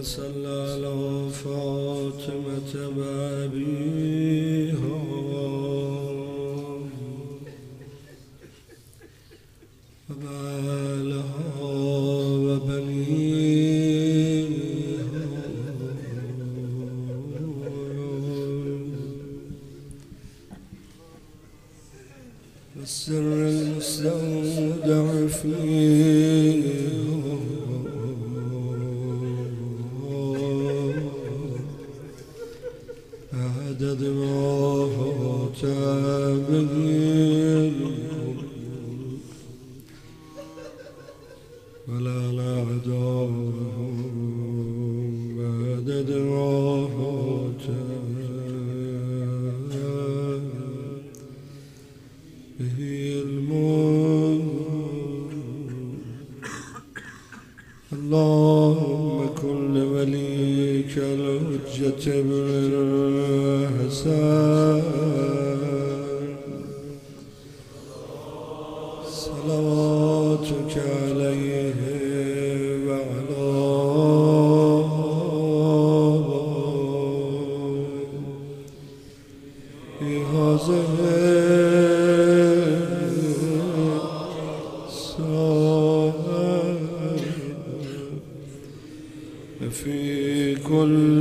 صل على فاطمة وأبيها وبعلها وبنيها والسر المستودع فيها عدد ما تابعين ولا نعدهم عدد ما به الموت. اللهم كن لوليك الحجة بن الحسن صلواتك عليه وعلى هذه في كل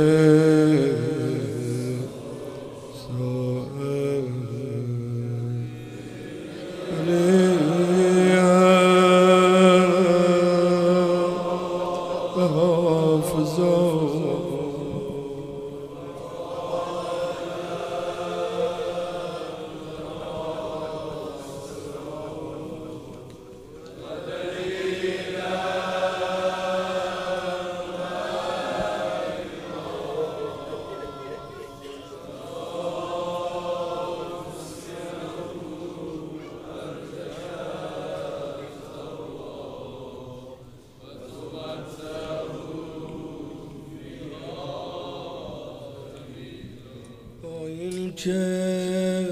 که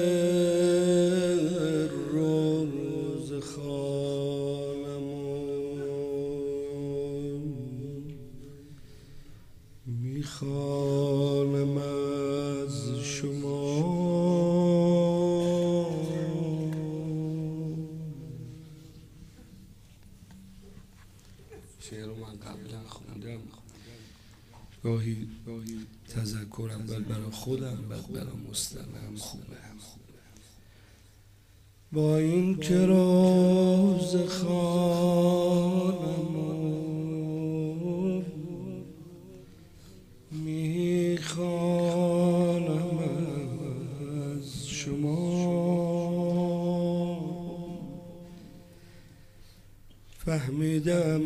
روز خانمون میخوانم از شما شعر رو من قبلا خوندم گاهی تذکر اول برای خودم بعد برای مستمعم خوبه. با این که روز خانمون میخوانم از شما فهمیدم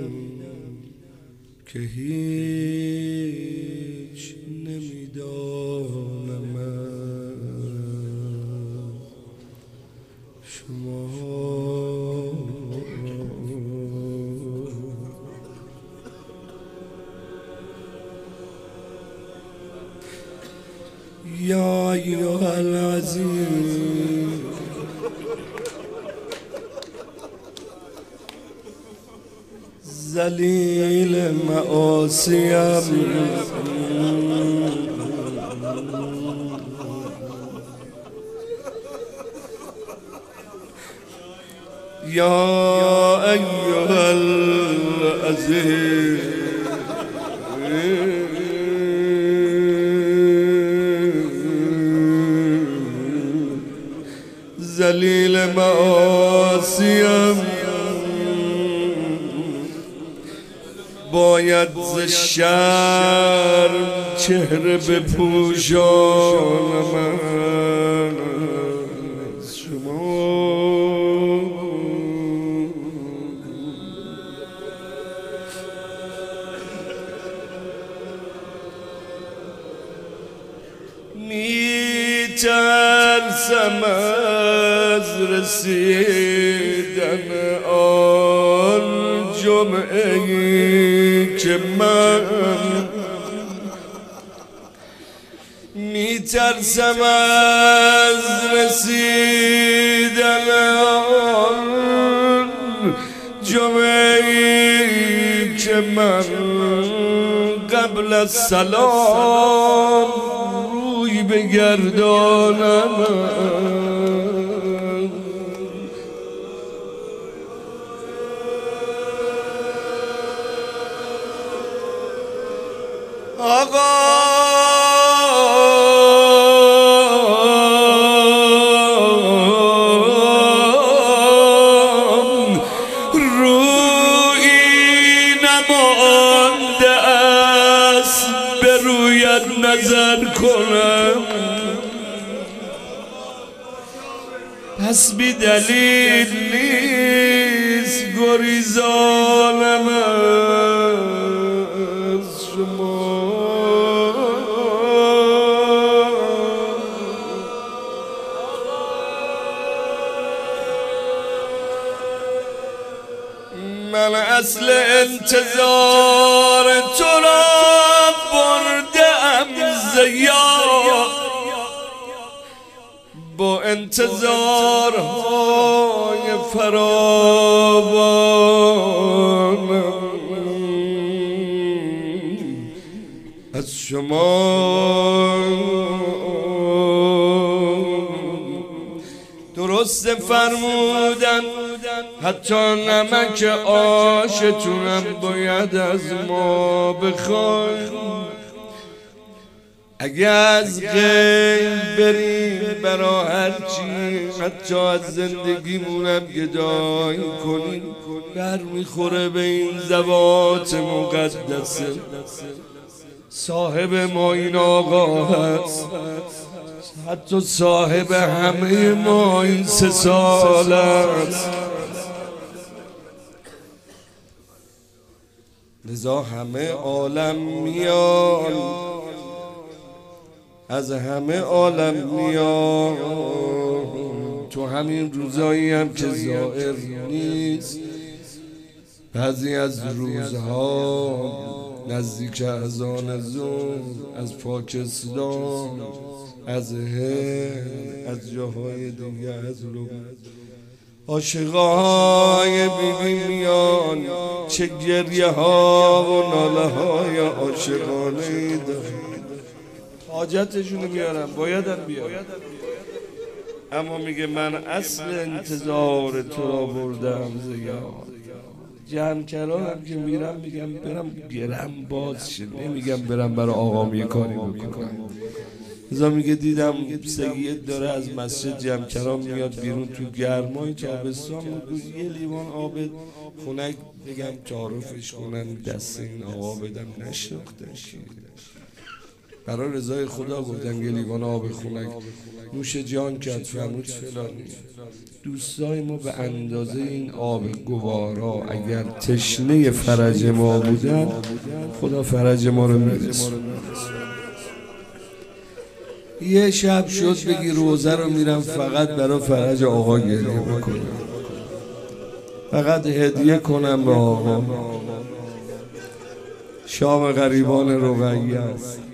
که هیچ نمیدانم شما یا ایها العزیز ذلیل معاصیم یا ایها العزیز ذلیل معاصیم باید ز شرم چهره بپوشانم از شما میترسم از رسیدن آن جمعه‌ای که من میترسم از رسیدن آن جمعه‌ای که من قبل از سلام روی بگردانم آقا نظر کنم پس بی دلیل نیست گریزانم از شما من اصل انتظار تو را با انتظارهای فراوان از شما درست فرمودن حتی نمک آشتونم باید از ما بخواین اگه از غیب بریم برا هرچی حتی از زندگیمونم گدایی کنیم بر میخوره به این ذوات مقدسه صاحب ما این آقا هست حتی صاحب همه ما این 3 سال است لذا همه عالم میان از همه عالم میاد تو همین روزایی هم که ظاهر نیست بعضی از روزها نزدیک اذان ظهر از پاکستان از هند از جاهای دیگه از عاشقای بیبی میان چه گریه ها و ناله های عاشقانه دارن حاجتشونو میارم بایدم بیارم اما میگه من اصل انتظار تو را بردم زیاد جمع کردم که میرم میگم برم گرم باز شد نمیگم برم برای آقام یه کاری بکنم ازا میگه دیدم سید داره از مسجد جمع کرام میاد بیرون تو گرمای تابستان یه لیوان آب خنک بگم تعارفش کنن دست این آقا بدم نشناختش برای رضای خدا گفتن یه لیوان آب خنک نوش جان کرد فرمود فلانی دوستای ما به اندازه این آب گوارا اگر تشنه فرج ما بودن خدا فرج ما رو میرسه یه شب شد بگی روزه رو میرم فقط برای فرج آقا گریه بکنم فقط هدیه کنم به آقا شام غریبان رقیه است